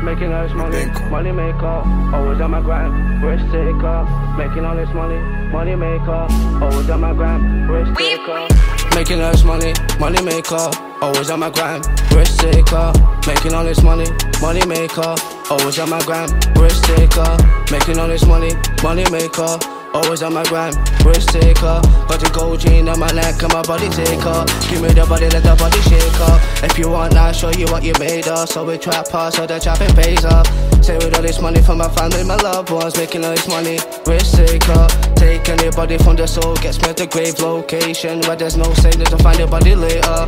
Making all this money, money maker. Always on my grind, risk taker. Making all this money, money maker. Always on my grind, risk taker. Making all this money, money maker. Always on my grind, risk taker. Making all this money, money maker. Always on my grind, risk taker. Making all this money, money maker. Always on my grind, risk taker. Got the gold chain on my neck and my body taker. Give me the body, let the body shaker. If you want, I'll show you what you made of. So we trap hard, so the trapping pays off. Say with all this money for my family, my loved ones. Making all this money, risk taker. Take anybody from the soul, gets me at the grave location where there's no saving to find the body later.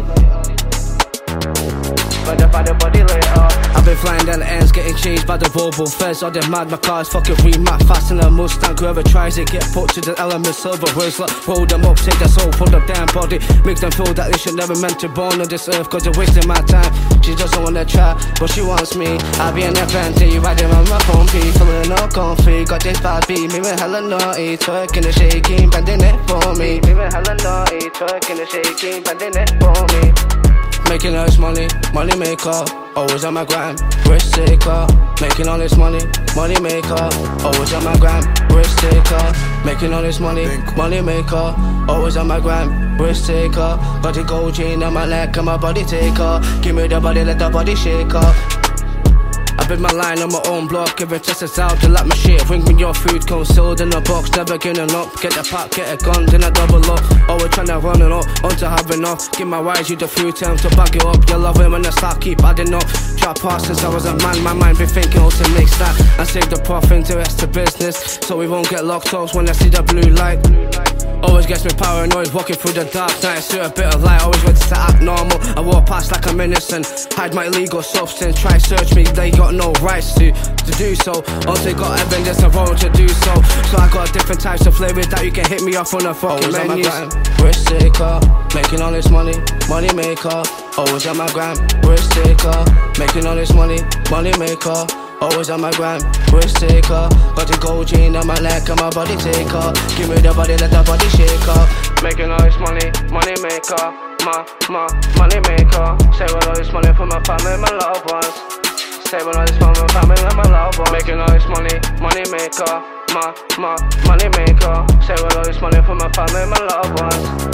Find the body later. I've been flying down the ends, getting changed by the Volvo Feds. All them mad, my cars fucking remap fast in a Mustang. Whoever tries it, get put to the elements. Silver words like roll them up, take their soul from the damn body. Makes them feel that they should never meant to born on this earth, cause they're wasting my time. She doesn't wanna try, but she wants me. I be in a Bentley, riding on my phone, feeling all comfy. Got this bad beat, me with hella naughty. Twerking and shaking, bending it for me. Me with hella naughty, twerking and shaking, bending it for me. Making all this money, money maker. Always on my grind, risk taker. Making all this money, money maker. Always on my grind, risk taker. Making all this money, money maker. Always on my grind, risk taker. Got the gold chain on my neck and my body taker. Give me the body, let the body shaker. I build my line on my own block, giving testers out to like my shit. Bring me your food, concealed in a box, never getting up. Get the pack, get a gun, then I double up. Always tryna run it up, on to have enough. Give my rise, you the few times to back it up. You love it when I start, keep adding up. Trap past since I was a man, my mind been thinking how to make that. And save the profit to rest of business, so we won't get locked up when I see the blue light. Always gets me paranoid, walking through the dark night. See a bit of light, always ready to act normal. I walk past like I'm innocent, hide my illegal substance. Try search me, they got no rights to do so. Also got evidence and wrong to do so. So I got different types of flavors that you can hit me off on the fucking menus. Risk taker, making all this money, money maker. Always on my grind, risk taker. Making all this money, money maker. Always on my grind, risk taker. Got the gold chain on my neck and my body taker. Give me the body, let the body shaker. Making all this money, money maker. Money maker. Saving all this money for my family, my loved ones. Saving all this for my family and my loved ones. Making all this money, money maker. Money maker. Saving all this money for my family and my loved ones.